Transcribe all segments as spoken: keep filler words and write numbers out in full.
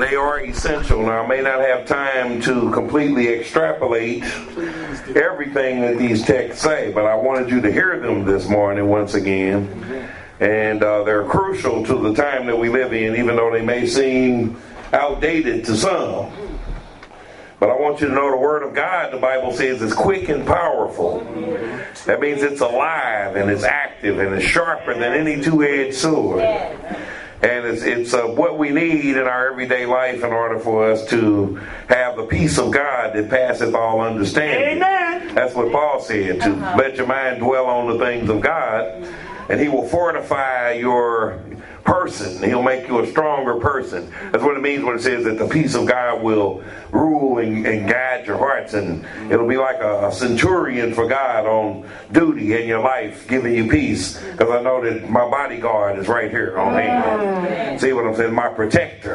they are essential. Now, I may not have time to completely extrapolate everything that these texts say, but I wanted you to hear them this morning once again. And uh, they're crucial to the time that we live in, even though they may seem outdated to some. But I want you to know the Word of God, the Bible says, is quick and powerful. That means it's alive and it's active and it's sharper than any two-edged sword. And it's, it's uh, what we need in our everyday life in order for us to have the peace of God that passeth all understanding. Amen. That's what Paul said, to uh-huh. let your mind dwell on the things of God, and He will fortify your person. He'll make you a stronger person. That's what it means when it says that the peace of God will rule and, and guide your hearts, and it'll be like a, a centurion for God on duty in your life, giving you peace, because I know that my bodyguard is right here on hand. See what I'm saying? My protector,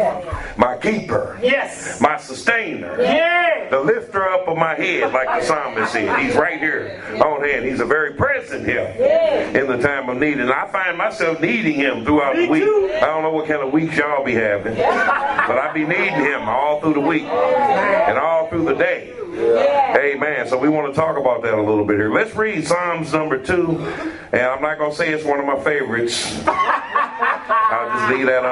my keeper, yes, my sustainer, yeah, the lifter up of my head, like the psalmist said. He's right here on hand. He's a very present help in the time of need, and I find myself needing Him throughout the week. I don't know what kind of weeks y'all be having, but I be needing Him all through the week and all through the day. Amen. So we want to talk about that a little bit here. Let's read Psalms number two, and I'm not going to say it's one of my favorites. I'll just leave that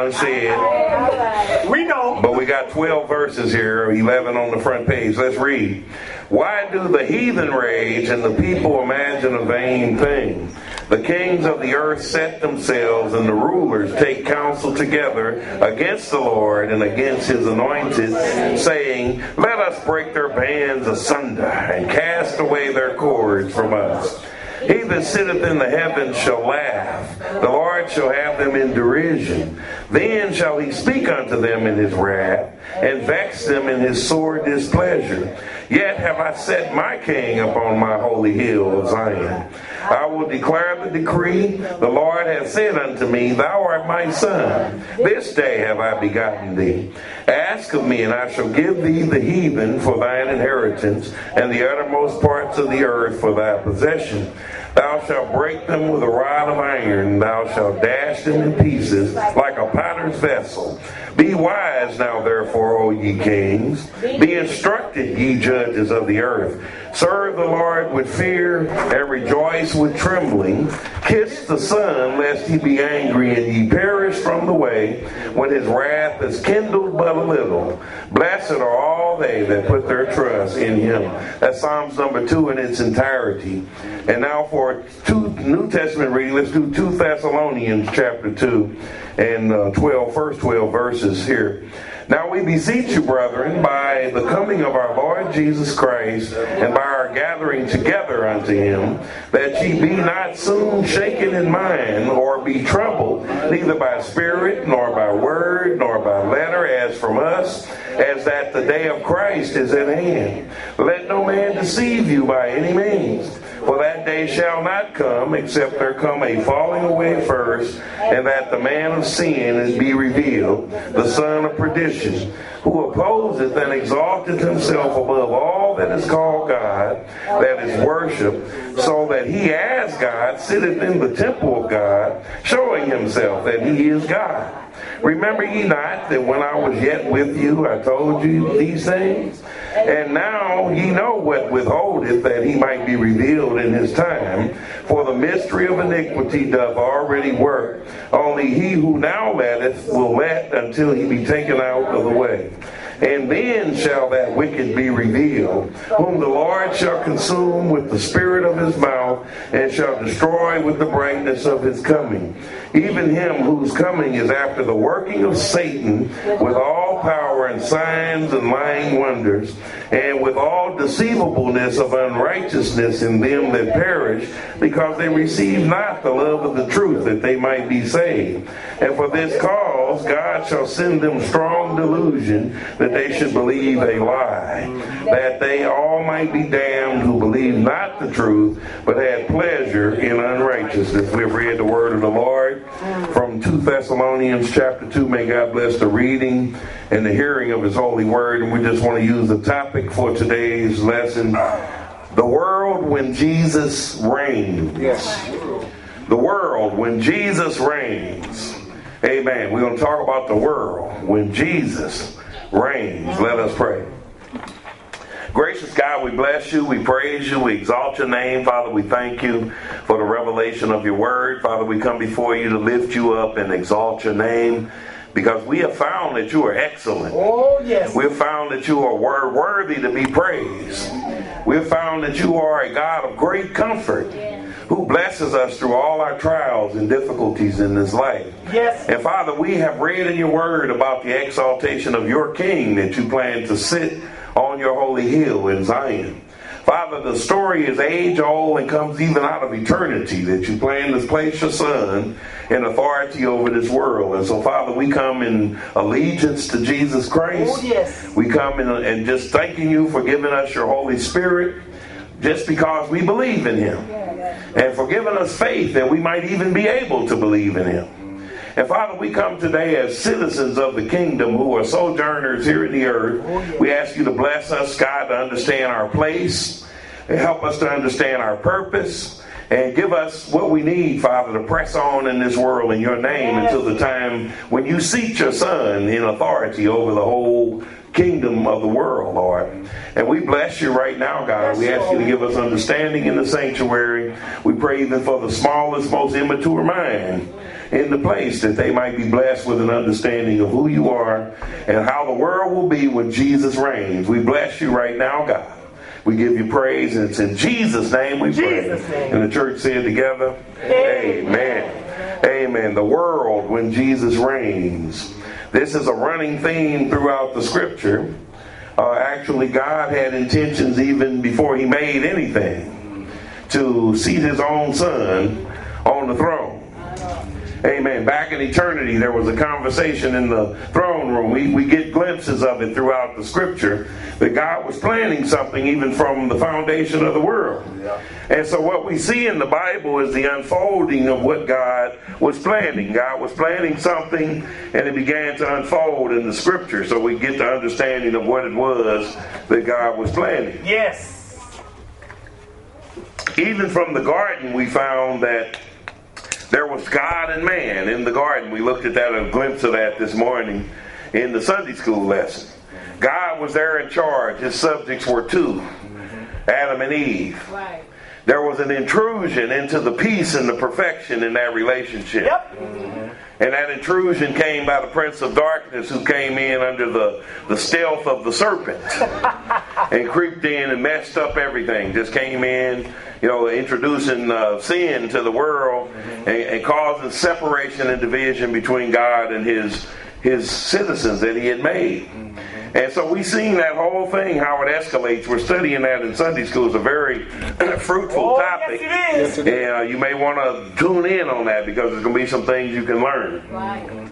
unsaid. We know. But we got twelve verses here, eleven on the front page. Let's read. Why do the heathen rage and the people imagine a vain thing? The kings of the earth set themselves, and the rulers take counsel together against the Lord and against His anointed, saying, let us break their bands asunder and cast away their cords from us. He that sitteth in the heavens shall laugh. The Lord shall have them in derision. Then shall He speak unto them in His wrath, and vex them in His sore displeasure. Yet have I set my king upon my holy hill of Zion. I will declare the decree. The Lord hath said unto me, thou art my son. This day have I begotten thee. Ask of me, and I shall give thee the heathen for thine inheritance, and the uttermost parts of the earth for thy possession. Thou shalt break them with a rod of iron, thou shalt dash them in pieces like a potter's vessel. Be wise now, therefore, O ye kings. Be instructed, ye judges of the earth. Serve the Lord with fear, and rejoice with trembling. Kiss the Son, lest He be angry, and ye perish from the way, when His wrath is kindled but a little. Blessed are all they that put their trust in Him. That's Psalms number two in its entirety. And now for two New Testament reading, let's do two Thessalonians chapter two and uh, twelve, first twelve verses here. Now we beseech you, brethren, by the coming of our Lord Jesus Christ, and by our gathering together unto Him, that ye be not soon shaken in mind, or be troubled, neither by spirit, nor by word, nor by letter, as from us, as that the day of Christ is at hand. Let no man deceive you by any means. For that day shall not come, except there come a falling away first, and that the man of sin is be revealed, the son of perdition, who opposeth and exalteth himself above all that is called God, that is worshipped, so that he as God sitteth in the temple of God, showing himself that he is God. Remember ye not that when I was yet with you, I told you these things? And now ye know what withholdeth, that he might be revealed in his time. For the mystery of iniquity doth already work. Only he who now letteth will let until he be taken out of the way. And then shall that wicked be revealed, whom the Lord shall consume with the spirit of his mouth, and shall destroy with the brightness of his coming. Even him whose coming is after the working of Satan, with all power and signs and lying wonders, and with all deceivableness of unrighteousness in them that perish, because they receive not the love of the truth, that they might be saved. And for this cause God shall send them strong delusion, that they should believe a lie, that they all might be damned who believe not the truth, but had pleasure in unrighteousness. We've read the word of the Lord from two Thessalonians chapter two. May God bless the reading and the hearing of His holy word. And we just want to use the topic for today's lesson: the world when Jesus reigns. Yes. The world when Jesus reigns. Amen. We're going to talk about the world when Jesus reigns. Let us pray. Gracious God, we bless you, we praise you, we exalt your name. Father, we thank you for the revelation of your word. Father, we come before you to lift you up and exalt your name, because we have found that you are excellent. Oh, yes. We have found that you are wor- worthy to be praised. We have found that you are a God of great comfort, who blesses us through all our trials and difficulties in this life. Yes. And Father, we have read in your word about the exaltation of your King, that you plan to sit on your holy hill in Zion. Father, the story is age old and comes even out of eternity, that you plan to place your Son in authority over this world. And so, Father, we come in allegiance to Jesus Christ. Oh, yes. We come in and just thanking you for giving us your Holy Spirit, just because we believe in him. And for giving us faith that we might even be able to believe in him. And Father, we come today as citizens of the kingdom who are sojourners here in the earth. We ask you to bless us, God, to understand our place, and help us to understand our purpose, and give us what we need, Father, to press on in this world in your name until the time when you seat your Son in authority over the whole kingdom of the world, Lord. And we bless you right now, God. We ask you to give us understanding in the sanctuary. We pray even for the smallest, most immature mind in the place, that they might be blessed with an understanding of who you are and how the world will be when Jesus reigns. We bless you right now, God. We give you praise, and it's in Jesus' name we pray. And the church said together, Amen. Amen. Amen. The world when Jesus reigns. This is a running theme throughout the scripture. Uh, actually, God had intentions even before he made anything to seat his own Son on the throne. Amen. Back in eternity, there was a conversation in the throne room. We, we get glimpses of it throughout the scripture, that God was planning something even from the foundation of the world. Yeah. And so what we see in the Bible is the unfolding of what God was planning. God was planning something, and it began to unfold in the scripture, so we get the understanding of what it was that God was planning. Yes. Even from the garden, we found that there was God and man in the garden. We looked at that, a glimpse of that this morning in the Sunday school lesson. God was there in charge. His subjects were two, Adam and Eve. Right. There was an intrusion into the peace and the perfection in that relationship. Yep. Mm-hmm. And that intrusion came by the prince of darkness, who came in under the, the stealth of the serpent and creeped in and messed up everything. Just came in, you know, introducing uh, sin to the world, and, and causing separation and division between God and his his citizens that he had made. And so we've seen that whole thing, how it escalates. We're studying that in Sunday school. It's a very fruitful oh, topic. Yes, it is. And uh, you may want to tune in on that, because there's going to be some things you can learn. Right.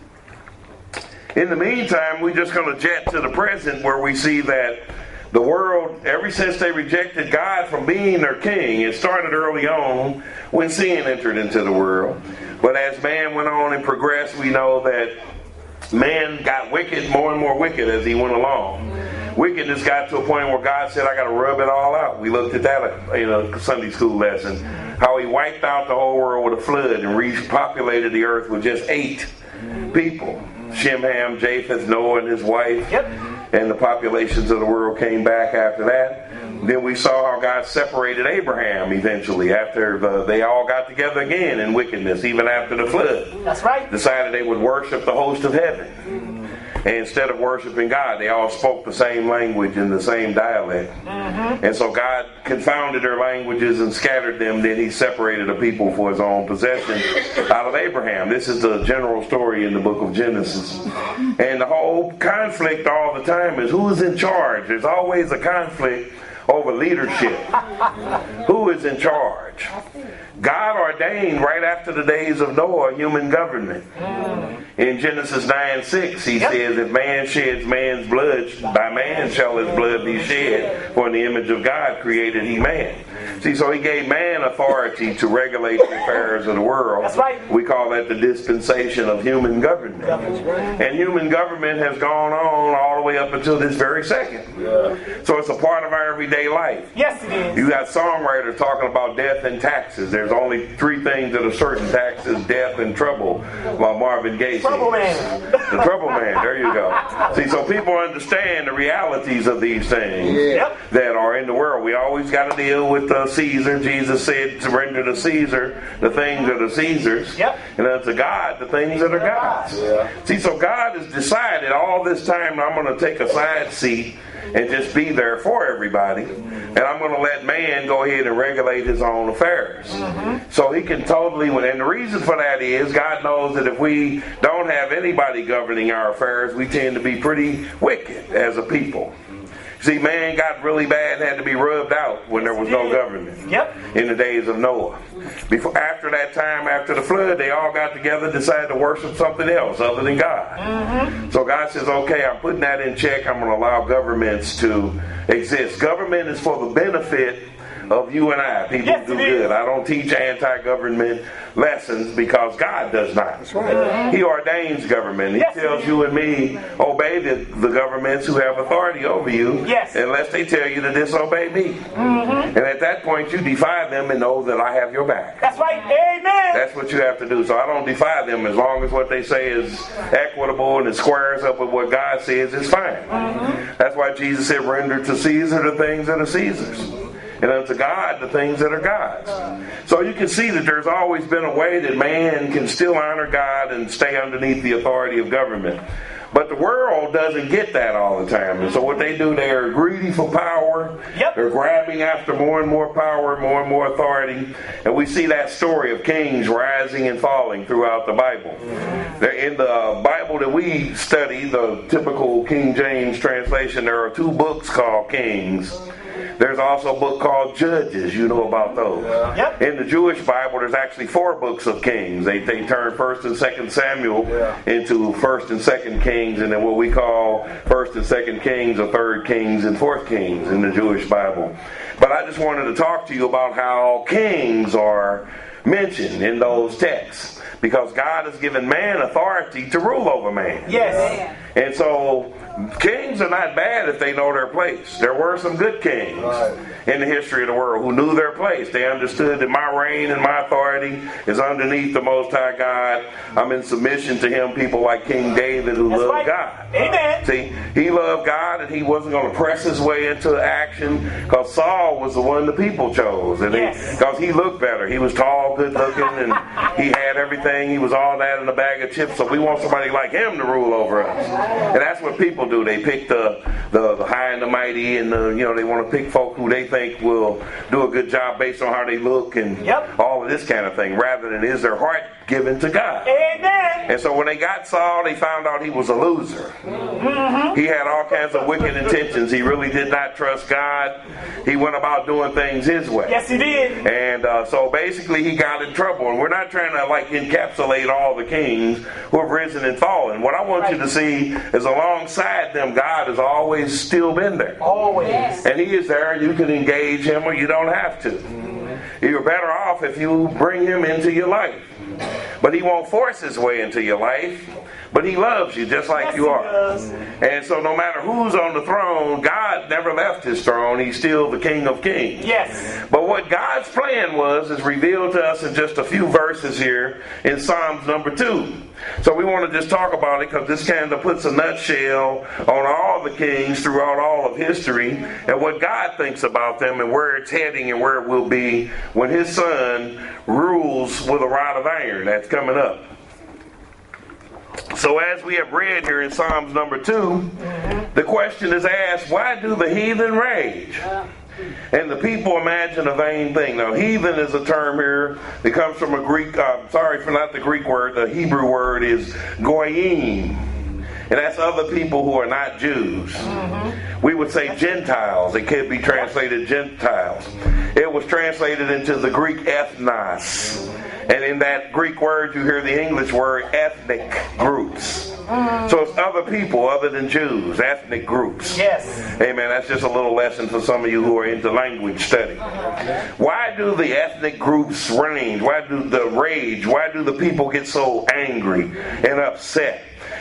In the meantime, we're just going to jet to the present, where we see that the world, ever since they rejected God from being their king, it started early on when sin entered into the world. But as man went on and progressed, we know that man got wicked, more and more wicked as he went along. Wickedness got to a point where God said, I got to rub it all out. We looked at that in a Sunday school lesson. How he wiped out the whole world with a flood and repopulated the earth with just eight people. Shem, Ham, Japheth, Noah and his wife. Yep. And the populations of the world came back after that. Then we saw how God separated Abraham eventually, after the, they all got together again in wickedness, even after the flood. That's right. Decided they would worship the host of heaven. And instead of worshiping God, they all spoke the same language in the same dialect. Mm-hmm. And so God confounded their languages and scattered them. Then he separated a people for his own possession out of Abraham. This is the general story in the book of Genesis. And the whole conflict all the time is who is in charge. There's always a conflict over leadership. Who is in charge? God ordained right after the days of Noah human government. In Genesis nine six, he yep. says, if man sheds man's blood, by man shall his blood be shed, for in the image of God created he man. See, so he gave man authority to regulate the affairs of the world. That's right. We call that the dispensation of human government. Right. And human government has gone on all the way up until this very second. Yeah. So it's a part of our everyday life. Yes, it is. You got songwriters talking about death and taxes. There's only three things that are certain: taxes, death, and trouble. While Marvin Gaye sings. Trouble man. The trouble man. There you go. See, so people understand the realities of these things Yep. that are in the world. We always got to deal with uh, Caesar. Jesus said, "Surrender to Caesar the things that are Caesar's, Yep. and unto God the things that are God's." Yeah. See, so God has decided all this time I'm going to take a side seat and just be there for everybody, and I'm going to let man go ahead and regulate his own affairs. Mm-hmm. So he can totally win. And the reason for that is God knows that if we don't have anybody governing our affairs, we tend to be pretty wicked as a people. See, man got really bad and had to be rubbed out when there was no government. Yep. In the days of Noah. Before, after that time, after the flood, they all got together and decided to worship something else other than God. Mm-hmm. So God says, okay, I'm putting that in check. I'm going to allow governments to exist. Government is for the benefit of you and I. People Yes, do it is. good. I don't teach anti-government lessons because God does not. That's right. Mm-hmm. He ordains government. He Yes, tells it you and me, obey the, the governments who have authority over you, Yes. unless they tell you to disobey me. Mm-hmm. And at that point, you defy them and know that I have your back. That's right. Amen. That's what you have to do. So I don't defy them as long as what they say is equitable and it squares up with what God says is fine. Mm-hmm. That's why Jesus said, render to Caesar the things that are Caesar's, and unto God the things that are God's. So you can see that there's always been a way that man can still honor God and stay underneath the authority of government. But the world doesn't get that all the time. And so what they do, they are greedy for power. Yep. They're grabbing after more and more power, more and more authority. And we see that story of kings rising and falling throughout the Bible. In the Bible that we study, the typical King James translation, there are two books called Kings. There's also a book called Judges. You know about those. Yep. In the Jewish Bible, there's actually four books of Kings. They they turn First and Second Samuel Yeah. into First and Second Kings, and then what we call First and Second Kings or Third Kings and Fourth Kings in the Jewish Bible. But I just wanted to talk to you about how kings are mentioned in those texts, because God has given man authority to rule over man. Yes. And so kings are not bad if they know their place. There were some good kings Right. in the history of the world who knew their place. They understood that my reign and my authority is underneath the Most High God. I'm in submission to Him. People like King David who That's loved right. God. Amen. See, he loved God and he wasn't going to press his way into action, because Saul was the one the people chose. And Yes. because he, he looked better. He was tall, good looking, and he had everything. He was all that in a bag of chips. So we want somebody like him to rule over us. And that's what people do. They pick the, the, the high and the mighty, and the, you know, they want to pick folk who they think will do a good job based on how they look and Yep. all of this kind of thing, rather than is their heart given to God. Amen. And so when they got Saul, they found out he was a loser. Mm-hmm. He had all kinds of wicked intentions. He really did not trust God. He went about doing things his way. Yes, he did. And uh, so basically he got in trouble. And we're not trying to like encapsulate all the kings who have risen and fallen. What I want Right. you to see is alongside them, God has always still been there. Always. And he is there, and you can engage him or you don't have to. Mm-hmm. You're better off if you bring him into your life. But he won't force his way into your life. But he loves you just like Yes, you he are. does. And so no matter who's on the throne, God never left his throne. He's still the King of Kings. Yes. But what God's plan was is revealed to us in just a few verses here in Psalms number two. So we want to just talk about it because this kind of puts a nutshell on all the kings throughout all of history and what God thinks about them and where it's heading and where it will be when his son rules with a rod of iron. That's coming up. So as we have read here in Psalms number two, the question is asked, why do the heathen rage? And the people imagine a vain thing. Now, heathen is a term here that comes from a Greek, uh, sorry for not the Greek word, the Hebrew word is goyim. And that's other people who are not Jews. Mm-hmm. We would say Gentiles. It could be translated Gentiles. It was translated into the Greek ethnos. And in that Greek word, you hear the English word ethnic groups. Mm. So it's other people other than Jews, ethnic groups. Yes. Amen. That's just a little lesson for some of you who are into language study. Why do the ethnic groups range? Why do the rage? Why do the people get so angry and upset?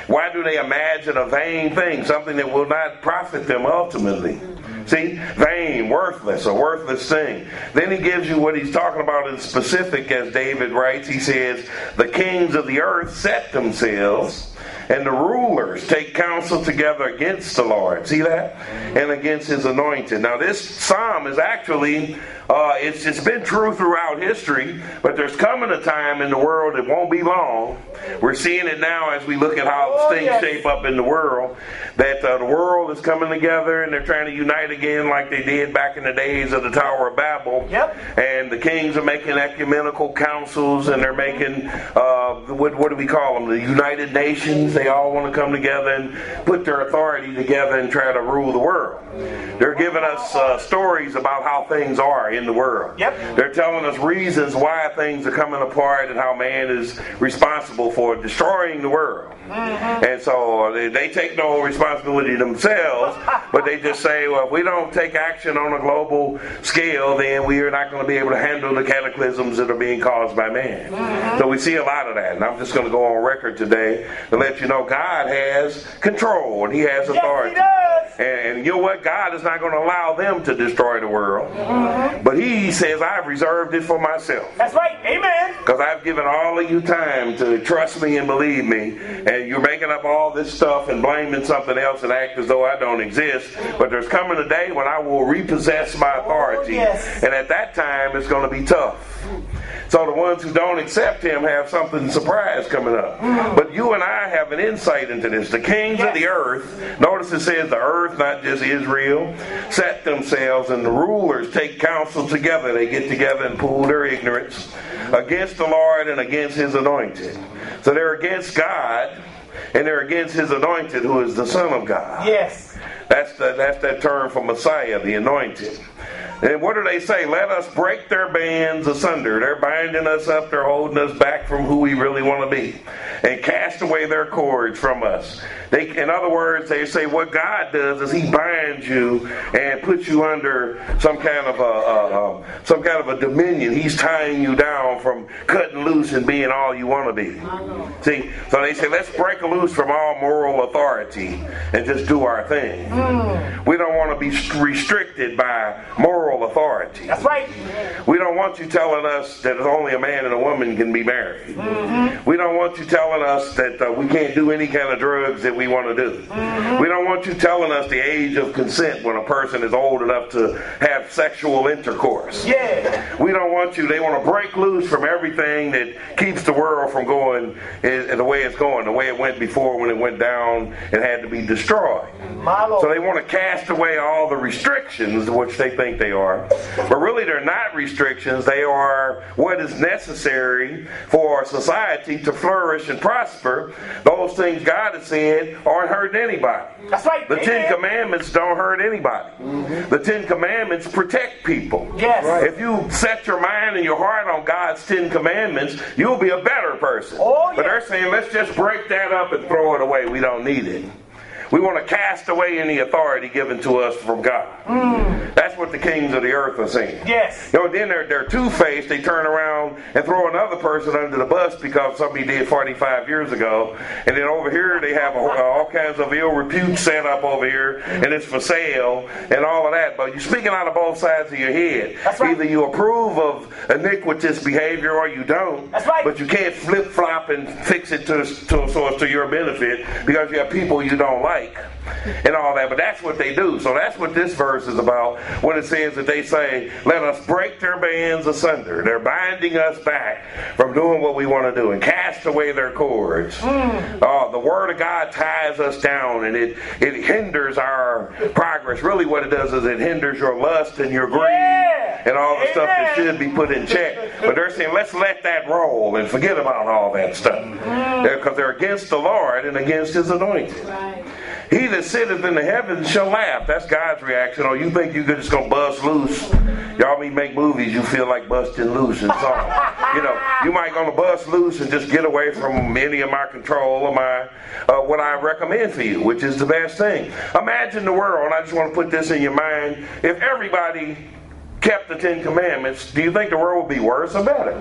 Why do they imagine a vain thing, something that will not profit them ultimately? See, vain, worthless, a worthless thing. Then he gives you what he's talking about in specific, as David writes. He says, the kings of the earth set themselves, and the rulers take counsel together against the Lord. See that? And against his anointed. Now this psalm is actually, uh, it's, it's been true throughout history, but there's coming a time in the world, it won't be long. We're seeing it now as we look at how Oh, things yes. shape up in the world, that uh, the world is coming together and they're trying to unite again like they did back in the days of the Tower of Babel. Yep. And the kings are making ecumenical councils, and they're making, uh, what, what do we call them, the United Nations. They all want to come together and put their authority together and try to rule the world. They're giving us uh, stories about how things are in the world. Yep. They're telling us reasons why things are coming apart and how man is responsible for destroying the world. Mm-hmm. And so they, they take no responsibility themselves, but they just say, well, if we don't take action on a global scale, then we are not going to be able to handle the cataclysms that are being caused by man. Mm-hmm. So we see a lot of that. And I'm just going to go on record today to let you know God has control and he has authority. Yes, he does. And, and you know what? God is not going to allow them to destroy the world. Mm-hmm. But he says, I've reserved it for myself. That's right. Amen. Because I've given all of you time to trust me and believe me. And you're making up all this stuff and blaming something else and act as though I don't exist. But there's coming a day when I will repossess my authority. Oh, yes. And at that time, it's going to be tough. So the ones who don't accept him have something surprise coming up. But you and I have an insight into this. The kings yes. of the earth, notice it says the earth, not just Israel, set themselves, and the rulers take counsel together. They get together and pool their ignorance against the Lord and against his anointed. So they're against God, and they're against his anointed, who is the Son of God. Yes. That's the, that's that term for Messiah, the anointed. And what do they say? Let us break their bands asunder. They're binding us up. They're holding us back from who we really want to be. And cast away their cords from us. They, in other words, they say what God does is he binds you and puts you under some kind of a, a, a some kind of a dominion. He's tying you down from cutting loose and being all you want to be. See, so they say let's break loose from all moral authority and just do our thing. Mm. We don't want to be restricted by moral authority. That's right. We don't want you telling us that only a man and a woman can be married. Mm-hmm. We don't want you telling us that uh, we can't do any kind of drugs that we want to do. Mm-hmm. We don't want you telling us the age of consent when a person is old enough to have sexual intercourse. Yeah. We don't want you, they want to break loose from everything that keeps the world from going in, the way it's going, the way it went before when it went down and had to be destroyed. My Lord. So they want to cast away all the restrictions, which they think they are. But really they're not restrictions. They are what is necessary for society to flourish and prosper. Those things God has said aren't hurting anybody. That's right. The Amen. Ten Commandments don't hurt anybody. Mm-hmm. The Ten Commandments protect people. Yes. Right. If you set your mind and your heart on God's Ten Commandments, you'll be a better person. Oh, but yes. they're saying, let's just break that up and throw it away. We don't need it. We want to cast away any authority given to us from God. Mm. That's what the kings of the earth are saying. Yes. You know, then they're, they're two-faced. They turn around and throw another person under the bus because somebody did forty-five years ago. And then over here they have a, all kinds of ill repute set up over here, and it's for sale and all of that. But you're speaking out of both sides of your head. That's right. Either you approve of iniquitous behavior or you don't. That's right. But you can't flip-flop and fix it to, to, so it's to your benefit because you have people you don't like. And all that, but that's what they do. So that's what this verse is about when it says that they say, let us break their bands asunder. They're binding us back from doing what we want to do and cast away their cords. Mm. Uh, the word of God ties us down and it, it hinders our progress. Really what it does is it hinders your lust and your greed yeah. and all the Amen. stuff that should be put in check. But they're saying, let's let that roll and forget about all that stuff. Because mm. they're, they're against the Lord and against his anointed. Right. He that sitteth in the heavens shall laugh. That's God's reaction. Oh, you think you're just going to bust loose? Y'all may make movies, you feel like busting loose and so on. You know, you might going to bust loose and just get away from any of my control or my uh, what I recommend for you, which is the best thing. Imagine the world, and I just want to put this in your mind, if everybody kept the Ten Commandments, do you think the world would be worse or better?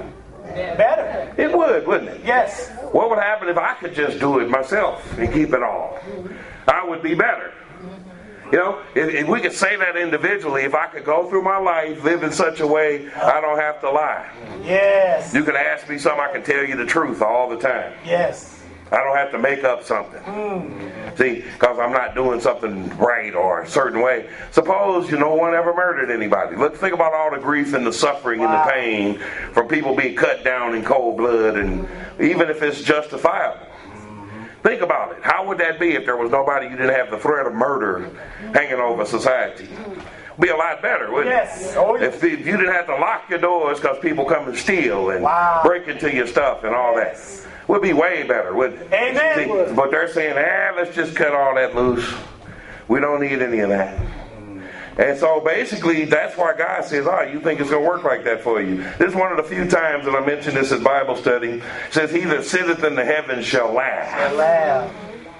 Better. It would, wouldn't it? Yes. What would happen if I could just do it myself and keep it all? I would be better. You know, if, if we could say that individually, if I could go through my life, live in such a way I don't have to lie. Yes. You can ask me something, I can tell you the truth all the time. Yes. I don't have to make up something. Mm. See, because I'm not doing something right or a certain way. Suppose you no one ever murdered anybody. Let's think about all the grief and the suffering wow. and the pain from people being cut down in cold blood, and even if it's justifiable. Think about it. How would that be if there was nobody, you didn't have the threat of murder hanging over society? It'd be a lot better, wouldn't yes. it? Oh, yes. If, if you didn't have to lock your doors because people come and steal and wow. break into your stuff and all yes. that. Would be way better, wouldn't it? Amen. See, but they're saying, ah, let's just cut all that loose. We don't need any of that. And so basically, that's why God says, oh, you think it's going to work like that for you. This is one of the few times that I mentioned this in Bible study. It says, he that sitteth in the heavens shall laugh. Shall laugh.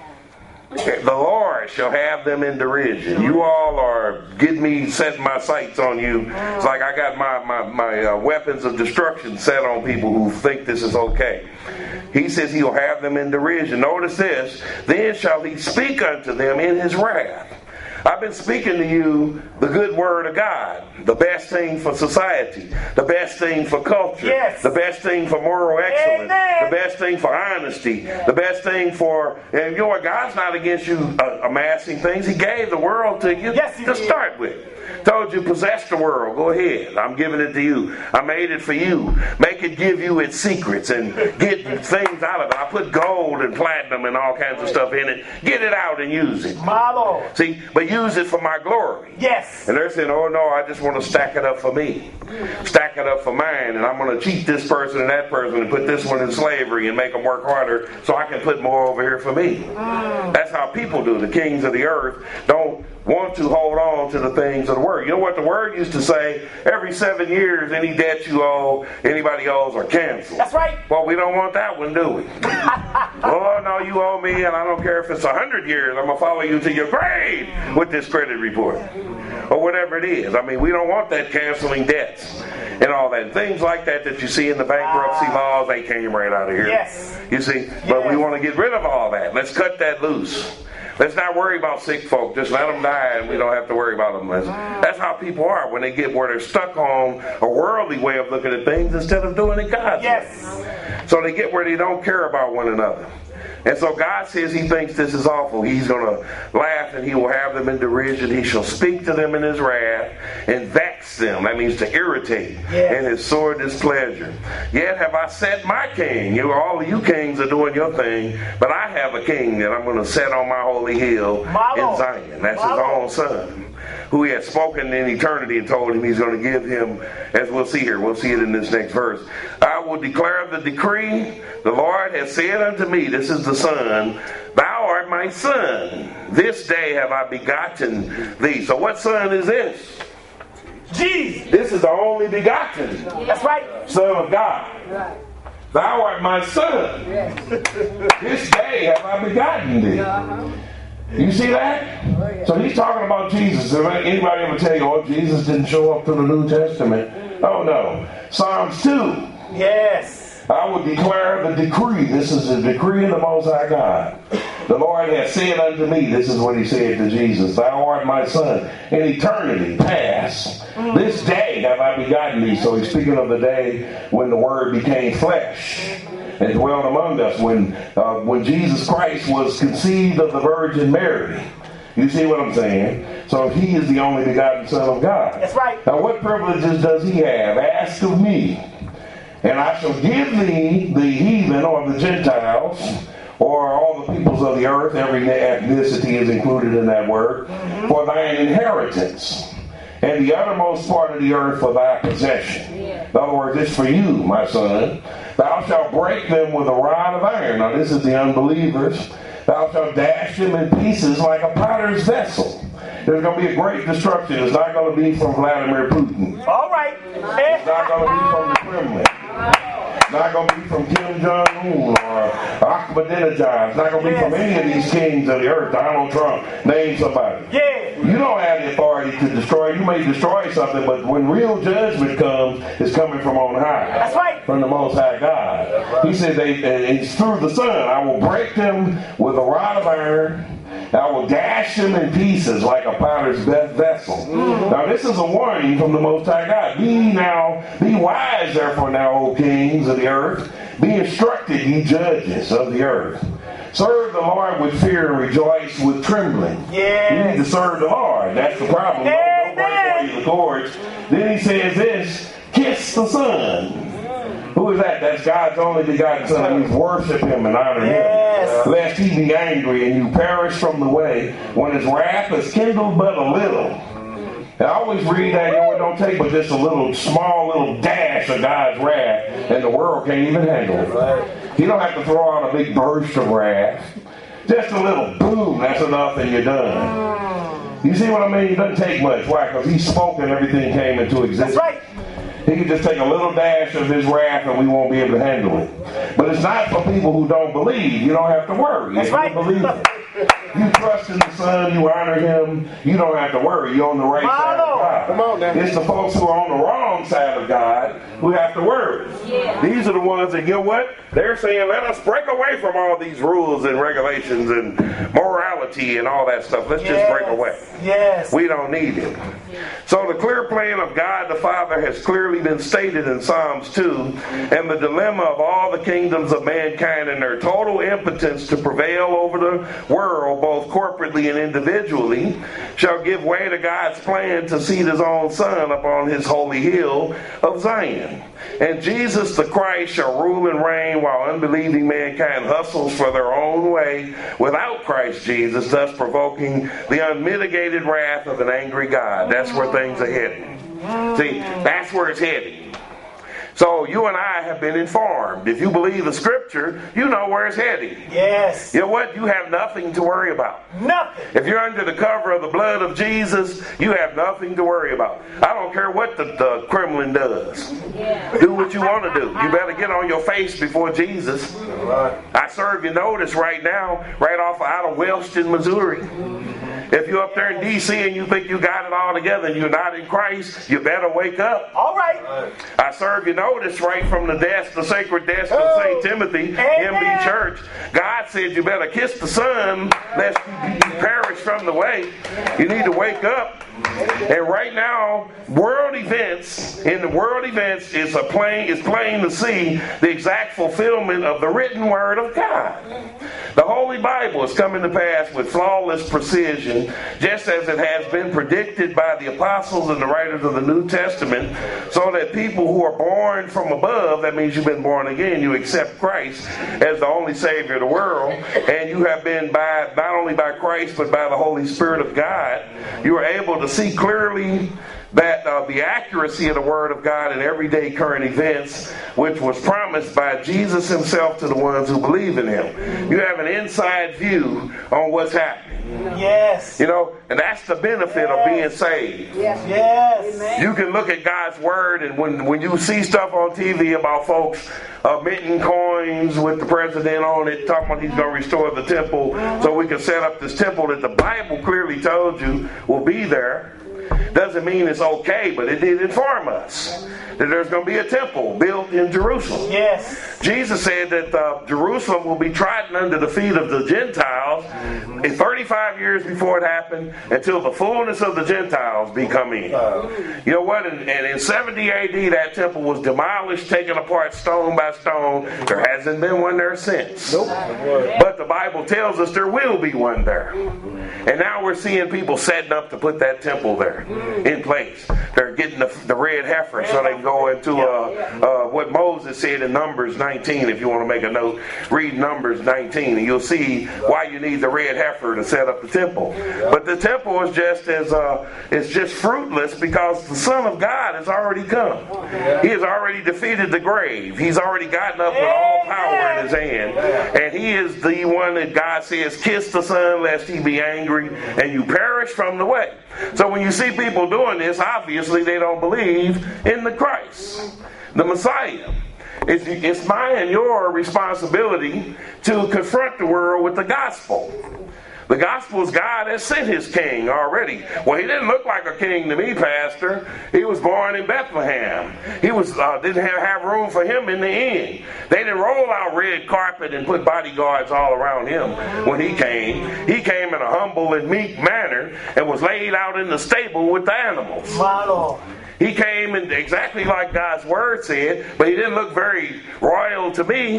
The Lord shall have them in derision. You all are getting me, setting my sights on you. It's like I got my, my, my uh, weapons of destruction set on people who think this is okay. He says he'll have them in derision. Notice this. Then shall he speak unto them in his wrath. I've been speaking to you the good word of God, the best thing for society, the best thing for culture, yes. the best thing for moral excellence, Amen. the best thing for honesty, the best thing for, and you know what, God's not against you uh, amassing things. He gave the world to you yes, to did. start with. Told you, possess the world. Go ahead. I'm giving it to you. I made it for you. Make it give you its secrets and get things out of it. I put gold and platinum and all kinds of stuff in it. Get it out and use it. My Lord. See, but use it for my glory. Yes. And they're saying, oh no, I just want to stack it up for me. Stack it up for mine, and I'm going to cheat this person and that person and put this one in slavery and make them work harder so I can put more over here for me. Mm. That's how people do. The kings of the earth don't want to hold on to the things of the word. You know what the word used to say? Every seven years, any debt you owe, anybody owes, are canceled. That's right. Well, we don't want that one, do we? Oh, no, you owe me, and I don't care if it's a hundred years. I'm going to follow you to your grave with this credit report. Or whatever it is. I mean, we don't want that canceling debts and all that. Things like that that you see in the bankruptcy laws, they came right out of here. Yes. You see? But yes. we want to get rid of all that. Let's cut that loose. Let's not worry about sick folk. Just let them die and we don't have to worry about them. That's, that's how people are when they get where they're stuck on a worldly way of looking at things instead of doing it God's yes. way. So they get where they don't care about one another. And so God says he thinks this is awful. He's going to laugh and he will have them in derision. He shall speak to them in his wrath and vex them. That means to irritate. Yes. And his sore displeasure. Yet have I set my king. You, all of you kings are doing your thing. But I have a king that I'm going to set on my holy hill my in Lord. Zion. That's my his Lord. own son, who he had spoken in eternity and told him he's going to give him, as we'll see here. We'll see it in this next verse. I will declare the decree. The Lord has said unto me, this is the Son, thou art my son. This day have I begotten thee. So what son is this? Jesus. This is the only begotten. That's right. Son of God. Right. Thou art my son. Yes. This day have I begotten thee. Uh-huh. You see that? So he's talking about Jesus. If anybody ever tell you, oh, Jesus didn't show up to the New Testament. Oh, no. Psalms two. Yes. I will declare the decree. This is the decree of the Most High God. The Lord has said unto me, this is what he said to Jesus, thou art my son. In eternity past, this day have I begotten thee. So he's speaking of the day when the Word became flesh and dwelt among us, when uh, when Jesus Christ was conceived of the Virgin Mary. You see what I'm saying? So he is the only begotten Son of God. That's right. Now what privileges does he have? Ask of me, and I shall give thee the heathen or the Gentiles, or all the peoples of the earth. Every ethnicity is included in that word. Mm-hmm. For thine inheritance, and the uttermost part of the earth for thy possession. Yeah. In other words, it's for you, my son. Thou shalt break them with a rod of iron. Now this is the unbelievers. Thou shalt dash them in pieces like a potter's vessel. There's going to be a great destruction. It's not going to be from Vladimir Putin. All right. It's not going to be from the Kremlin. It's not going to be from Kim Jong-un or Ahmadinejad. It's not going to be from any of these kings of the earth. Donald Trump. Name somebody. Yeah. You don't have the authority somebody to destroy, you may destroy something, but when real judgment comes, it's coming from on high. That's right. From the Most High God. He said, they, it's through the Son. I will break them with a rod of iron. I will dash them in pieces like a potter's vessel. Mm-hmm. Now this is a warning from the Most High God. Be now, be wise therefore now, O kings of the earth. Be instructed, ye judges of the earth. Serve the Lord with fear and rejoice with trembling. Yes. You need to serve the Lord. That's the problem. Don't break away the cords. Then he says this, kiss the Son. Who is that? That's God's only begotten Son. You worship him and honor yes. him. Lest he be angry and you perish from the way when his wrath is kindled but a little. And I always read that, you know, it don't take but just a little, small little dash of God's wrath, and the world can't even handle it. You don't have to throw out a big burst of wrath. Just a little boom, that's enough and you're done. You see what I mean? It doesn't take much. Why? Because he spoke and everything came into existence. That's right. He can just take a little dash of his wrath and we won't be able to handle it. But it's not for people who don't believe. You don't have to worry. That's if right. you believe it. You trust in the Son, you honor him, you don't have to worry. You're on the right side of God. Come on now. It's the folks who are on the wrong side of God who have to worry. Yeah. These are the ones that, you know what? They're saying, let us break away from all these rules and regulations and morality and all that stuff. Let's yes. just break away. Yes. We don't need it. So the clear plan of God the Father has clearly been stated in Psalms two, and the dilemma of all the kingdoms of mankind and their total impotence to prevail over the world, both corporately and individually, shall give way to God's plan to seat his own Son upon his holy hill of Zion. And Jesus the Christ shall rule and reign while unbelieving mankind hustles for their own way without Christ Jesus, thus provoking the unmitigated wrath of an angry God. That's where things are heading. See, that's where it's heading. So you and I have been informed. If you believe the scripture, you know where it's heading. Yes. You know what? You have nothing to worry about. Nothing. If you're under the cover of the blood of Jesus, you have nothing to worry about. I don't care what the, the Kremlin does. Yeah. Do what you want to do. You better get on your face before Jesus. I serve you notice right now, right off out of Wellston, Missouri. If you're up there in D C and you think you got it all together and you're not in Christ, you better wake up. All right. I serve you notice right from the desk, the sacred desk of Oh. Saint Timothy, Amen. M B Church. God said you better kiss the Son lest you perish from the way. You need to wake up. And right now, world events, in the world events, is a plain is plain to see the exact fulfillment of the written word of God. The Holy Bible is coming to pass with flawless precision, just as it has been predicted by the apostles and the writers of the New Testament, so that people who are born from above, that means you've been born again, you accept Christ as the only Savior of the world, and you have been by not only by Christ but by the Holy Spirit of God, you are able to see clearly that uh, the accuracy of the Word of God in everyday current events, which was promised by Jesus himself to the ones who believe in him. You have an inside view on what's happening. Yes. You know, and that's the benefit of being saved. Yes. Yes. Amen. You can look at God's Word, and when, when you see stuff on T V about folks uh, minting coins with the president on it, talking about he's going to restore the temple so we can set up this temple that the Bible clearly told you will be there, doesn't mean it's okay, but it did inform us that there's going to be a temple built in Jerusalem. Yes. Jesus said that uh, Jerusalem will be trodden under the feet of the Gentiles mm-hmm. in thirty-five years before it happened, until the fullness of the Gentiles be come in. Uh, you know what? And, and in seventy A D, that temple was demolished, taken apart stone by stone. There hasn't been one there since. Nope. But the Bible tells us there will be one there. And now we're seeing people setting up to put that temple there in place. They're getting the, the red heifer so they can go into uh, uh, what Moses said in Numbers nineteen. If you want to make a note, read Numbers nineteen and you'll see why you need the red heifer to set up the temple. But the temple is just as uh, it's just fruitless because the Son of God has already come. He has already defeated the grave. He's already gotten up with all power in his hand. And he is the one that God says, kiss the Son lest he be angry and you perish from the way. So when you see people doing this, obviously they don't believe in the Christ, the Messiah. It's, it's my and your responsibility to confront the world with the gospel. The gospel is God has sent his king already. Well, he didn't look like a king to me, Pastor. He was born in Bethlehem. He was uh, didn't have, have room for him in the inn. They didn't roll out red carpet and put bodyguards all around him when he came. He came in a humble and meek manner and was laid out in the stable with the animals. Model. He came in exactly like God's word said, but he didn't look very royal to me.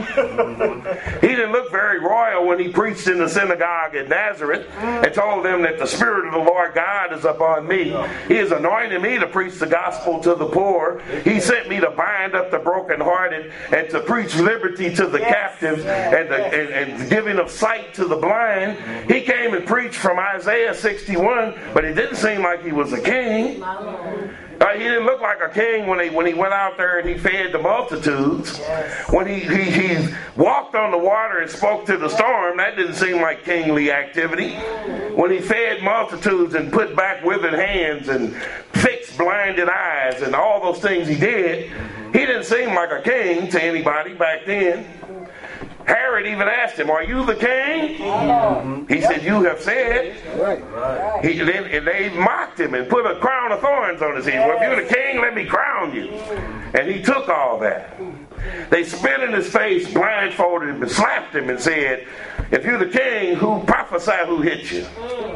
He didn't look very royal when he preached in the synagogue at Nazareth and told them that the Spirit of the Lord God is upon me. He has anointed me to preach the gospel to the poor. He sent me to bind up the brokenhearted and to preach liberty to the captives and the and, and giving of sight to the blind. He came and preached from Isaiah sixty-one, but it didn't seem like he was a king. Uh, he didn't look like a king when he when he went out there and he fed the multitudes. Yes. When he, he, he walked on the water and spoke to the storm, that didn't seem like kingly activity. When he fed multitudes and put back withered hands and fixed blinded eyes and all those things he did, he didn't seem like a king to anybody back then. Herod even asked him, "Are you the king?" Mm-hmm. He said, "You have said." Right. He, and, and they mocked him and put a crown of thorns on his head. "Well, if you're the king, let me crown you." And he took all that. They spit in his face, blindfolded him, and slapped him and said, "If you're the king, who prophesy who hit you?"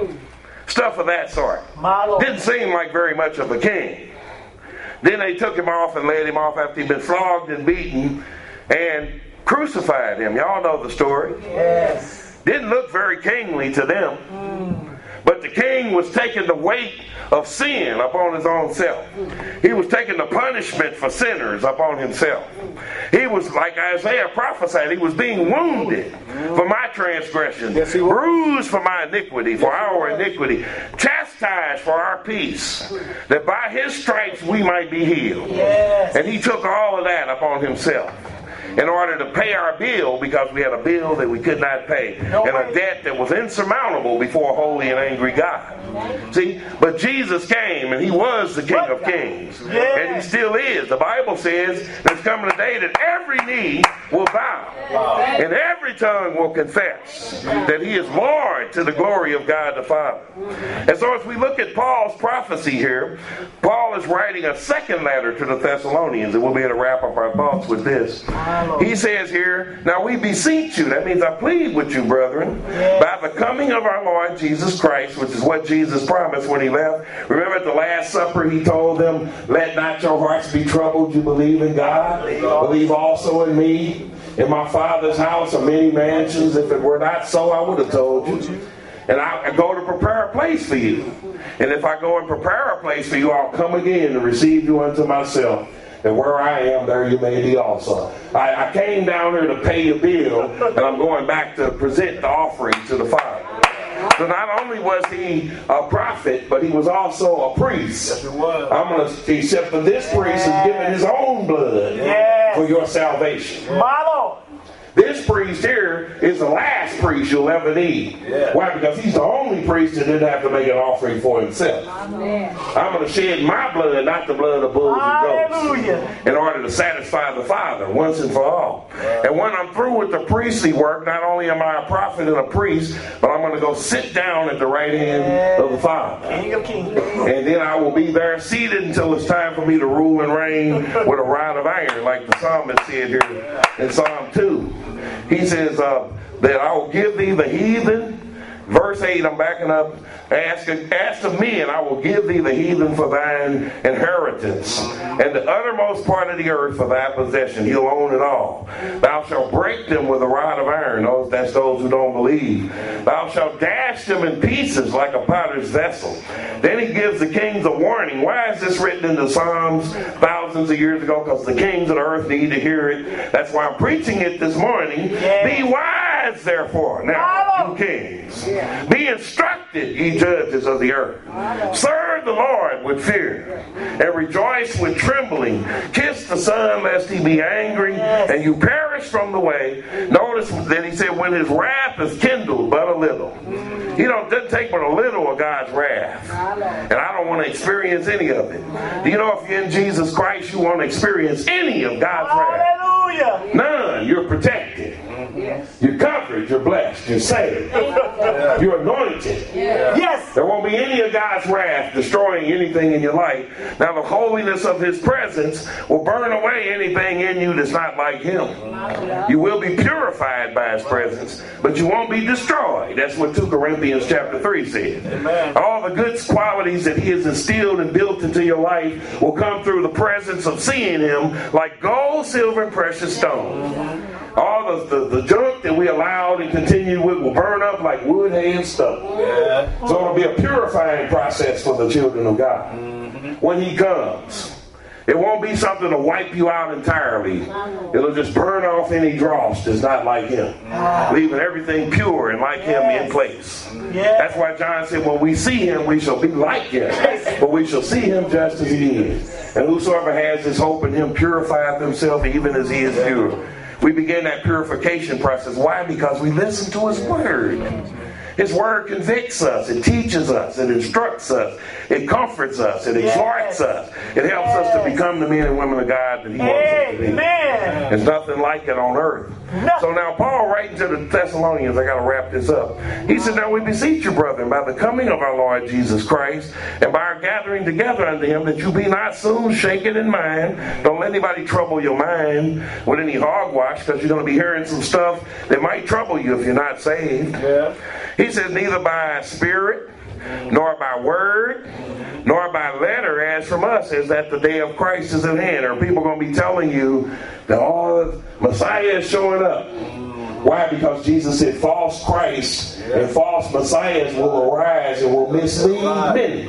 Stuff of that sort. Didn't seem like very much of a king. Then they took him off and led him off after he'd been flogged and beaten and crucified him. Y'all know the story. Yes. Didn't look very kingly to them. Mm. But the king was taking the weight of sin upon his own self. He was taking the punishment for sinners upon himself. He was, like Isaiah prophesied, he was being wounded for my transgression, yes, bruised for my iniquity, for yes, our iniquity, chastised for our peace, that by his stripes we might be healed. Yes. And he took all of that upon himself in order to pay our bill, because we had a bill that we could not pay, no and way. A debt that was insurmountable before a holy and angry God. See, but Jesus came and he was the King of Kings, yes. and he still is. The Bible says there's coming a day that every knee will bow wow. and every tongue will confess that he is Lord to the glory of God the Father. And so as we look at Paul's prophecy here, Paul is writing a second letter to the Thessalonians, and we'll be able to wrap up our thoughts with this. He says here, "Now we beseech you," that means I plead with you, brethren, yes. by the coming of our Lord Jesus Christ, which is what Jesus promised when he left. Remember at the Last Supper he told them, "Let not your hearts be troubled. You believe in God, believe also in me. In my Father's house are many mansions. If it were not so, I would have told you. And I go to prepare a place for you. And if I go and prepare a place for you, I'll come again to receive you unto myself. And where I am, there you may be also." I, I came down here to pay a bill, and I'm going back to present the offering to the Father. So not only was he a prophet, but he was also a priest. Yes, it was. I'm gonna, except for this priest is giving his own blood yes. for your salvation. Model. This priest here is the last priest you'll ever need. Yeah. Why? Because he's the only priest that didn't have to make an offering for himself. Amen. I'm going to shed my blood, not the blood of bulls Hallelujah. and goats, in order to satisfy the Father once and for all. Yeah. And when I'm through with the priestly work, not only am I a prophet and a priest, but I'm going to go sit down at the right hand yeah. of the Father. King of Kings. And then I will be there seated until it's time for me to rule and reign with a rod of iron, like the psalmist said here in Psalm two. He says uh, that I will give thee the heathen. Verse eight, I'm backing up. Ask, ask of me, and I will give thee the heathen for thine inheritance, and the uttermost part of the earth for thy possession. He'll own it all. Thou shalt break them with a rod of iron. Those, that's those who don't believe. Thou shalt dash them in pieces like a potter's vessel. Then he gives the kings a warning. Why is this written in the Psalms thousands of years ago? Because the kings of the earth need to hear it. That's why I'm preaching it this morning. Be wise, therefore, now, you kings. Be instructed, ye judges of the earth. Serve the Lord with fear, and rejoice with trembling. Kiss the Son, lest he be angry, and you perish from the way. Notice that he said, when his wrath is kindled but a little. He don't doesn't take but a little of God's wrath. And I don't want to experience any of it. Do you know if you're in Jesus Christ, you won't experience any of God's wrath? Hallelujah. None. You're protected. Yes. You're covered, you're blessed, you're saved, you're anointed. Yes. There won't be any of God's wrath destroying anything in your life. Now the holiness of his presence will burn away anything in you that's not like him. You will be purified by his presence, but you won't be destroyed. That's what two Corinthians chapter three said. Amen. All the good qualities that he has instilled and built into your life will come through the presence of seeing him like gold, silver, and precious stone. All the, the, the junk that we allowed and continued with will burn up like wood, hay, and stone. Yeah. So it'll be a purifying process for the children of God. Mm-hmm. When he comes, it won't be something to wipe you out entirely. It'll just burn off any dross that's not like him, leaving everything pure and like him in place. That's why John said, when we see him, we shall be like him, but we shall see him just as he is. And whosoever has his hope in him purifieth himself even as he is pure. We begin that purification process. Why? Because we listen to his word. His word convicts us. It teaches us. It instructs us. It comforts us. It exhorts us. It helps us to become the men and women of God that he wants us to be. There's nothing like it on earth. So now Paul writing to the Thessalonians, I got to wrap this up. He said, now we beseech you, brethren, by the coming of our Lord Jesus Christ, and by our gathering together unto him, that you be not soon shaken in mind. Don't let anybody trouble your mind with any hogwash, because you're going to be hearing some stuff that might trouble you if you're not saved. Yeah. He says, neither by spirit, nor by word, nor by letter, as from us, as that the day of Christ is at hand. Or people going to be telling you that all Messiah is showing up. Why? Because Jesus said false Christs and false Messiahs will arise and will mislead many.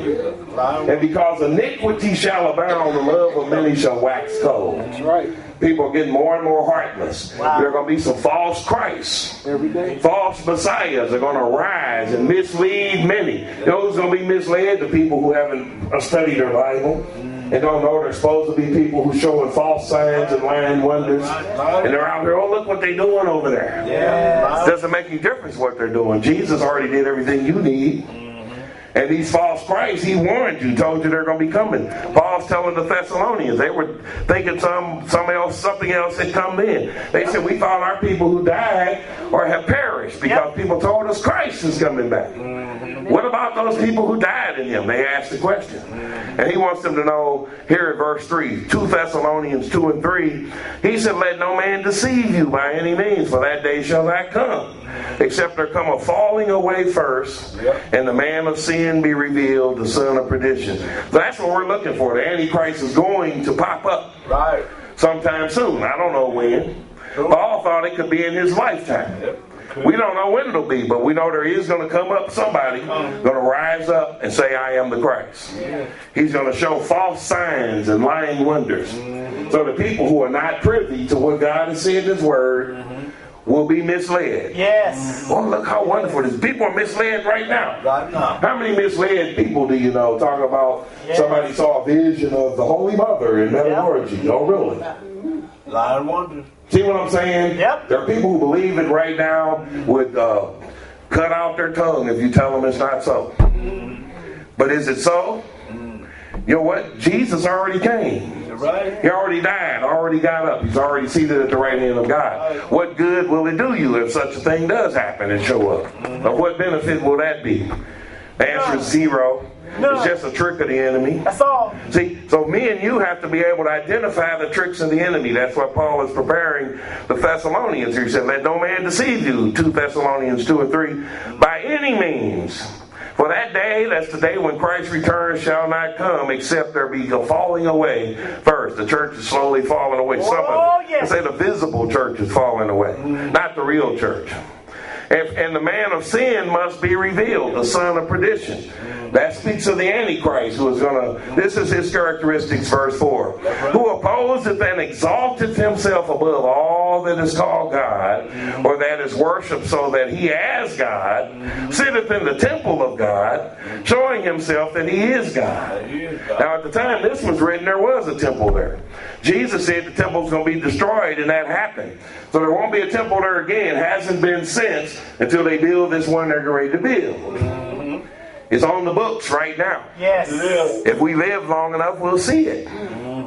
And because iniquity shall abound, the love of many shall wax cold. That's right. People are getting more and more heartless. Wow. There are going to be some false Christs. Every day. False Messiahs are going to rise and mislead many. Those are going to be misled, the people who haven't studied their Bible and don't know they're supposed to be people who showing false signs and lying wonders. And they're out there, oh, look what they're doing over there. Yeah. It doesn't make any difference what they're doing. Jesus already did everything you need. And these false Christs, he warned you, told you they're going to be coming. Paul's telling the Thessalonians, they were thinking some, some else, something else had come in. They said, we thought our people who died or have perished because yep. people told us Christ is coming back. Mm-hmm. What about those people who died in him? They asked the question. Mm-hmm. And he wants them to know here in verse three, two Thessalonians two and three, he said, let no man deceive you by any means, for that day shall not come, except there come a falling away first, yep. and the man of sin be revealed, the son of perdition. So that's what we're looking for. The Antichrist is going to pop up right. sometime soon. I don't know when. Paul thought it could be in his lifetime. Yep. We don't know when it'll be, but we know there is going to come up somebody going to rise up and say, I am the Christ. Yeah. He's going to show false signs and lying wonders. Mm-hmm. So the people who are not privy to what God has said in his word mm-hmm. will be misled. Yes. Well, look how wonderful it is. People are misled right now. Right now. How many misled people do you know? Talk about yes. somebody saw a vision of the Holy Mother in Metallurgy. Yep. Oh, really? Lying wonders. See what I'm saying? Yep. There are people who believe it right now would uh, cut out their tongue if you tell them it's not so. Mm. But is it so? Mm. You know what? Jesus already came. Right. He already died, already got up. He's already seated at the right hand of God. Right. What good will it do you if such a thing does happen and show up? Mm-hmm. Of what benefit will that be? The answer is zero. No. It's just a trick of the enemy. That's all. See, so me and you have to be able to identify the tricks of the enemy. That's what Paul is preparing the Thessalonians. He said, let no man deceive you, two Thessalonians two and three, by any means. For that day, that's the day when Christ returns, shall not come, except there be a falling away first. The church is slowly falling away. Some of it. Yes. Say the visible church is falling away, mm-hmm. not the real church. And, and the man of sin must be revealed, the son of perdition. That speaks of the Antichrist, who is going to, this is his characteristics, verse four. Who opposeth and exalteth himself above all that is called God, or that is worshipped, so that he as God, sitteth in the temple of God, showing himself that he is God. Now at the time this was written, there was a temple there. Jesus said the temple was going to be destroyed, and that happened. So there won't be a temple there again. It hasn't been since until they build this one they're ready to build. It's on the books right now. Yes. If we live long enough, we'll see it. Mm-hmm.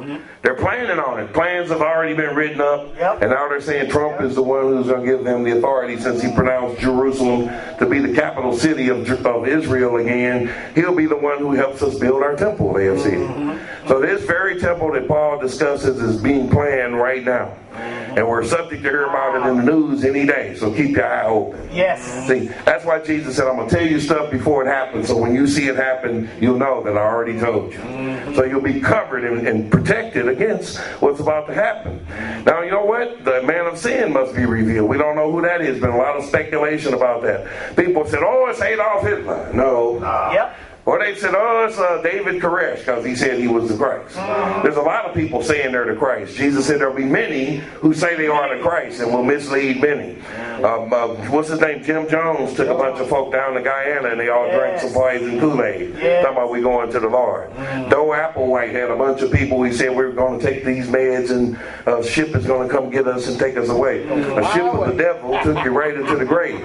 Mm-hmm. They're planning on it. Plans have already been written up. Yep. And now they're saying Trump is the one who's going to give them the authority, since he pronounced Jerusalem to be the capital city of, of Israel again. He'll be the one who helps us build our temple, they have said. Mm-hmm. So this very temple that Paul discusses is being planned right now. And we're subject to hear about it in the news any day. So keep your eye open. Yes. See, that's why Jesus said, I'm going to tell you stuff before it happens. So when you see it happen, you'll know that I already told you. Mm-hmm. So you'll be covered and, and protected against what's about to happen. Now, you know what? The man of sin must be revealed. We don't know who that is. Been a lot of speculation about that. People said, oh, it's Adolf Hitler. No. Uh, yep. Or they said, oh, it's uh, David Koresh, because he said he was the Christ. Mm. There's a lot of people saying they're the Christ. Jesus said there'll be many who say they are the Christ and will mislead many. Um, uh, what's his name? Jim Jones took a bunch of folk down to Guyana and they all yes. drank some poison Kool-Aid. Yes. Talking about we going to the Lord. Mm. Doe Applewhite had a bunch of people. He said we were going to take these meds and a ship is going to come get us and take us away. A ship of the devil took you right into the grave.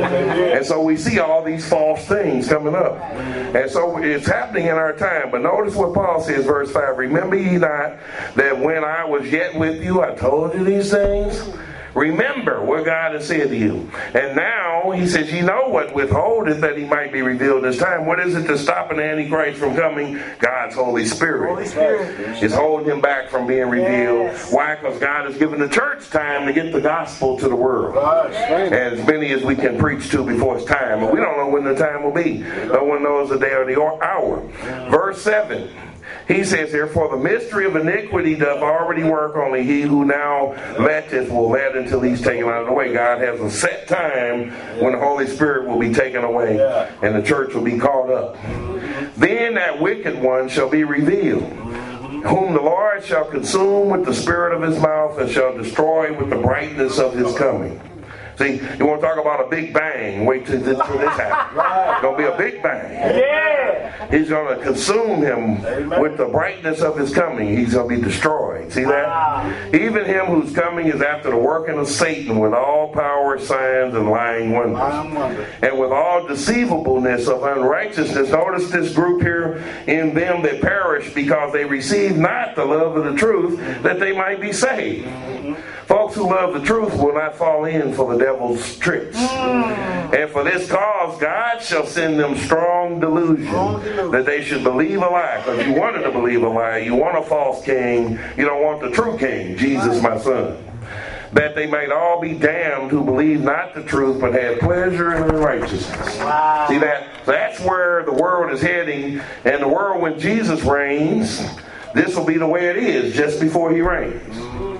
And so we see all these false things coming up. And so it's happening in our time. But notice what Paul says, verse five. Remember ye not that when I was yet with you, I told you these things? Remember what God has said to you. And now, he says, ye know what withholdeth that he might be revealed this time. What is it to stop an Antichrist from coming? God's Holy Spirit. Holy Spirit. Is holding him back from being revealed. Yes. Why? Because God has given the church time to get the gospel to the world. And as many as we can preach to before it's time. And we don't know when the time will be. No one knows the day or the hour. Verse seven. He says here, for the mystery of iniquity doth already work, only he who now letteth will let until he's taken out of the way. God has a set time when the Holy Spirit will be taken away and the church will be caught up. Then that wicked one shall be revealed, whom the Lord shall consume with the spirit of his mouth and shall destroy with the brightness of his coming. See, you want to talk about a big bang? Wait till this, till this happens. It's going to be a big bang. Yeah. He's going to consume him Amen. With the brightness of his coming. He's going to be destroyed. See that? Wow. Even him whose coming is after the working of Satan with all power, signs, and lying wonders. And with all deceivableness of unrighteousness. Notice this group here, in them that perish because they receive not the love of the truth, that they might be saved. Mm-hmm. Folks who love the truth will not fall in for the devil's tricks. Mm. And for this cause, God shall send them strong delusion that they should believe a lie. Because you wanted to believe a lie. You want a false king. You don't want the true king, Jesus my son. That they might all be damned who believe not the truth, but had pleasure in unrighteousness. Wow. See that? That's where the world is heading. And the world, when Jesus reigns, this will be the way it is just before he reigns.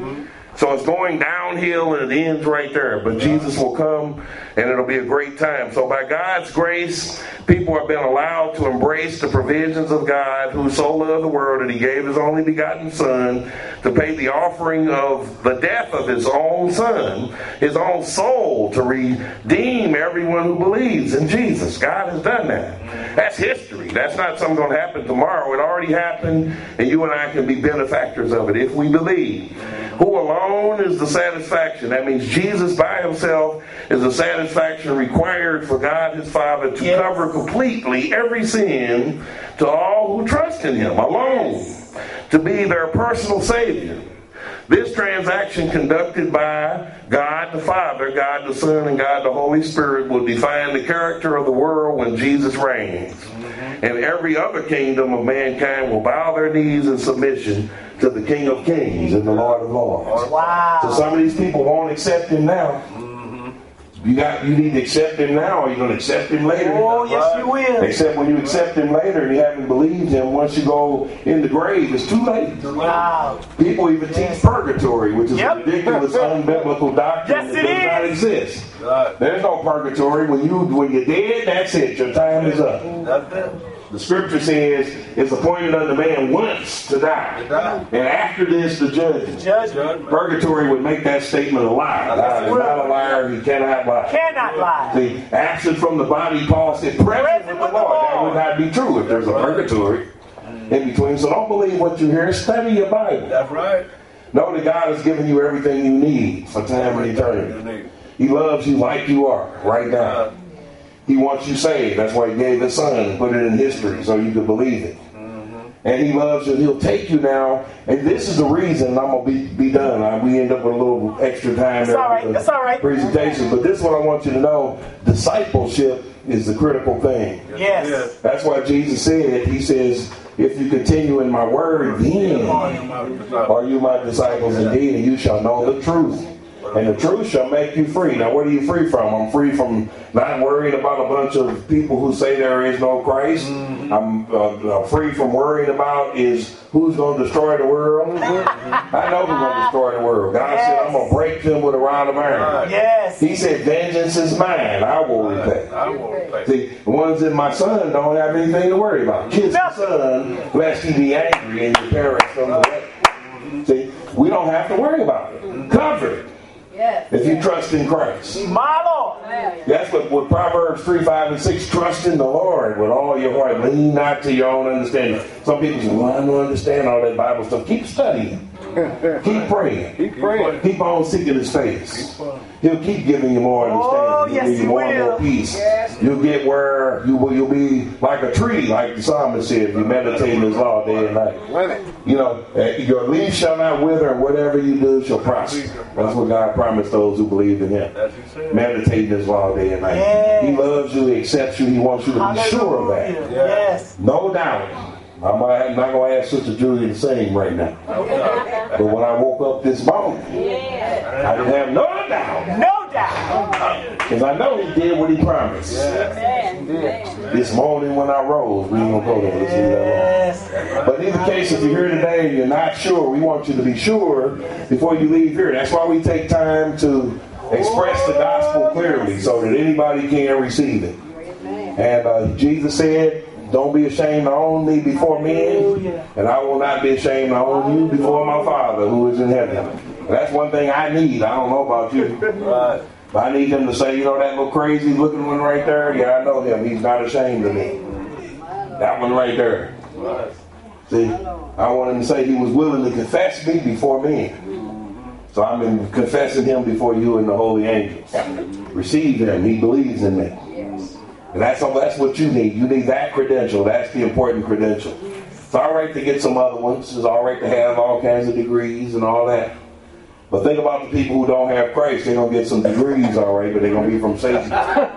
So it's going downhill and it ends right there. But Jesus will come and it'll be a great time. So by God's grace, people have been allowed to embrace the provisions of God, who so loved the world that he gave his only begotten Son to pay the offering of the death of his own Son, his own soul, to redeem everyone who believes in Jesus. God has done that. That's history. That's not something going to happen tomorrow. It already happened, and you and I can be benefactors of it if we believe. Who alone is the satisfaction? That means Jesus by himself is the satisfaction required for God his Father to yes. cover completely every sin to all who trust in him alone, to be their personal Savior. This transaction conducted by God the Father, God the Son, and God the Holy Spirit will define the character of the world when Jesus reigns. And every other kingdom of mankind will bow their knees in submission to the King of Kings and the Lord of Lords. Wow. So some of these people won't accept him now. You got. You need to accept him now, or you're going to accept him later. Oh, yes, you will. Except when you accept him later and you haven't believed him, once you go in the grave, it's too late. Wow. People even teach purgatory, which is yep. a ridiculous, unbiblical doctrine yes, that does not exist. Right. There's no purgatory. When you when you're dead, that's it. Your time is up. That's it. The scripture says it's appointed unto man once to die. To die. And after this, the judgment. judgment. Purgatory would make that statement a lie. God is not a liar. He cannot lie. Cannot lie. See, absent from the body, Paul said, present, present with, with the Lord. Lord. That would not be true if there's a purgatory in between. So don't believe what you hear. Study your Bible. That's right. Know that God has given you everything you need for time and eternity. He loves you like you are right now. He wants you saved. That's why he gave his Son and put it in history so you could believe it. Mm-hmm. And he loves you, and he'll take you now. And this is the reason I'm going to be, be done. I, we end up with a little extra time That's all right. That's all right. presentation. But this is what I want you to know. Discipleship is the critical thing. Yes. That's why Jesus said, he says, if you continue in my word, then are you my disciples indeed, and you shall know the truth. And the truth shall make you free. Now, what are you free from? I'm free from not worrying about a bunch of people who say there is no Christ. Mm-hmm. I'm uh, free from worrying about is who's going to destroy the world. I know who's going to destroy the world. God yes. said, I'm going to break them with a rod of iron. Yes. He said, vengeance is mine. I will repay. I will repay. See, the ones in my son don't have anything to worry about. Kiss the son, lest he be angry and your parents from the way. See, we don't have to worry about it. Comfort. Yes. If you trust in Christ. My Lord. That's what, what Proverbs three, five, and six, trust in the Lord with all your heart. Lean not to your own understanding. Some people say, well, I don't understand all that Bible stuff. Keep studying. Keep praying. Keep praying. Keep on seeking his face. He'll keep giving you more understanding. Oh, He'll yes, give you he more and will. more peace. Yes. You'll get where you will you'll be like a tree, like the psalmist said, if you meditate in his law day and night. You know, your leaf shall not wither, and whatever you do shall prosper. That's what God promised those who believe in him. Meditate in his law day and night. Yes. He loves you, he accepts you, he wants you to be sure of that. Yes. No doubt. I'm not going to ask Sister Julia to sing right now. But when I woke up this morning, I didn't have no doubt. No doubt. Because I know he did what he promised. This morning when I rose, we ain't going to go there. Let's leave that alone. But in the case, if you're here today and you're not sure, we want you to be sure before you leave here. That's why we take time to express the gospel clearly so that anybody can receive it. And uh, Jesus said, don't be ashamed to own me before men, and I will not be ashamed to own you before my Father who is in heaven. And that's one thing I need. I don't know about you. But I need him to say, you know that little crazy looking one right there? Yeah, I know him. He's not ashamed of me. That one right there. See, I want him to say he was willing to confess me before men. So I'm in confessing him before you and the holy angels. Receive him. He believes in me. And that's, that's what you need. You need that credential. That's the important credential. It's all right to get some other ones. It's all right to have all kinds of degrees and all that. But think about the people who don't have Christ. They're going to get some degrees, all right, but they're going to be from Satan.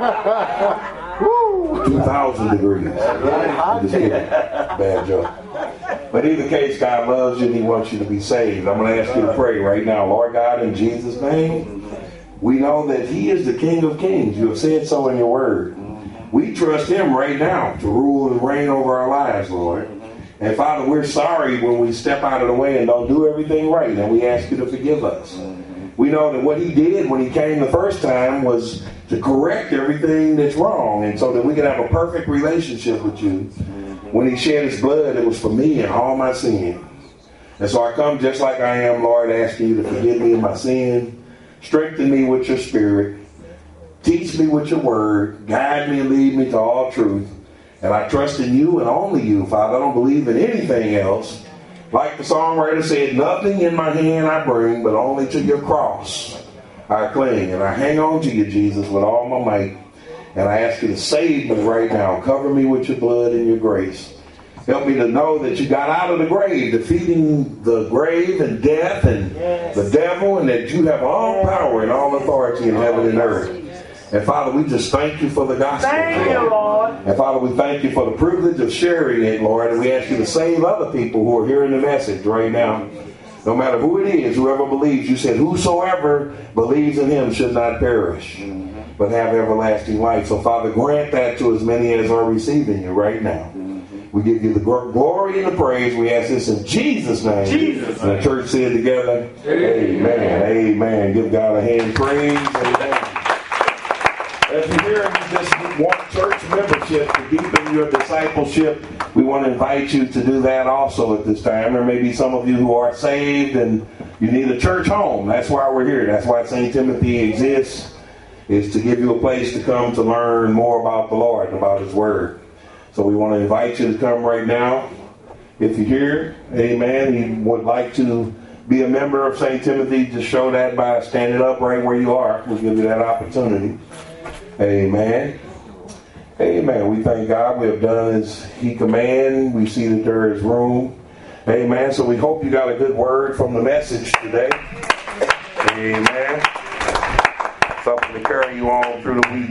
two thousand degrees. Just kidding. Bad joke. But in either case, God loves you and he wants you to be saved. I'm going to ask you to pray right now. Lord God, in Jesus' name, we know that he is the King of Kings. You have said so in your word. We trust him right now to rule and reign over our lives, Lord. And Father, we're sorry when we step out of the way and don't do everything right, and we ask you to forgive us. We know that what he did when he came the first time was to correct everything that's wrong, and so that we can have a perfect relationship with you. When he shed his blood, it was for me and all my sin. And so I come just like I am, Lord, asking you to forgive me of my sin, strengthen me with your spirit, teach me with your word, guide me and lead me to all truth. And I trust in you and only you, Father. I don't believe in anything else. Like the songwriter said, nothing in my hand I bring, but only to your cross I cling. And I hang on to you, Jesus, with all my might. And I ask you to save me right now. Cover me with your blood and your grace. Help me to know that you got out of the grave, defeating the grave and death and yes. the devil, and that you have all power and all authority in heaven and earth. And Father, we just thank you for the gospel. Thank you, Lord. And Father, we thank you for the privilege of sharing it, Lord. And we ask you to save other people who are hearing the message right now. No matter who it is, whoever believes, you said, whosoever believes in him should not perish, but have everlasting life. So Father, grant that to as many as are receiving you right now. We give you the glory and the praise. We ask this in Jesus' name. Jesus. And the church said together, amen. Amen. Give God a hand praise. Amen. If you're here and you just want church membership to deepen your discipleship, we want to invite you to do that also at this time. There may be some of you who are saved and you need a church home. That's why we're here. That's why Saint Timothy exists, is to give you a place to come to learn more about the Lord and about his word. So we want to invite you to come right now. If you're here, amen, you would like to be a member of Saint Timothy, just show that by standing up right where you are. We'll give you that opportunity. Amen. Amen. We thank God. We have done as He commanded. We see that there is room. Amen. So we hope you got a good word from the message today. Amen. Something to carry you on through the week.